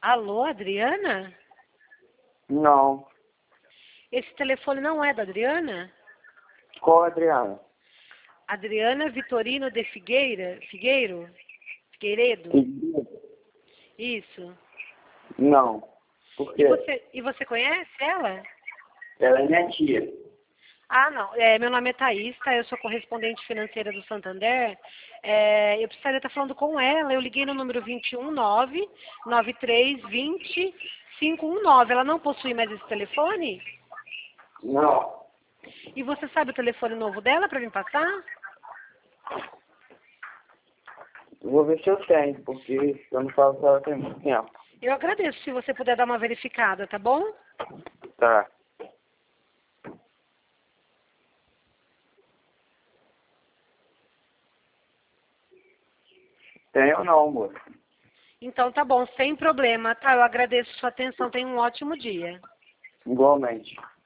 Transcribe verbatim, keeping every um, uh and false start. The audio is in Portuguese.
Alô, Adriana? Não. Esse telefone não é da Adriana? Qual Adriana? Adriana Vitorino de Figueira? Figueiro? Figueiredo? Isso. Não. Por E quê? você, e você conhece ela? Ela é minha tia. Ah, não. É, meu nome é Thaísta, eu sou correspondente financeira do Santander. É, eu precisaria estar falando com ela. Eu liguei no número vinte e um, nove nove três vinte, cinco um nove. Ela não possui mais esse telefone? Não. E você sabe o telefone novo dela para me passar? Eu vou ver se eu tenho, porque eu não falo com ela tem muito tempo. Eu agradeço se você puder dar uma verificada, tá bom? Tá. Tenho não, moço. Então tá bom, sem problema, tá? Eu agradeço sua atenção, tenha um ótimo dia. Igualmente.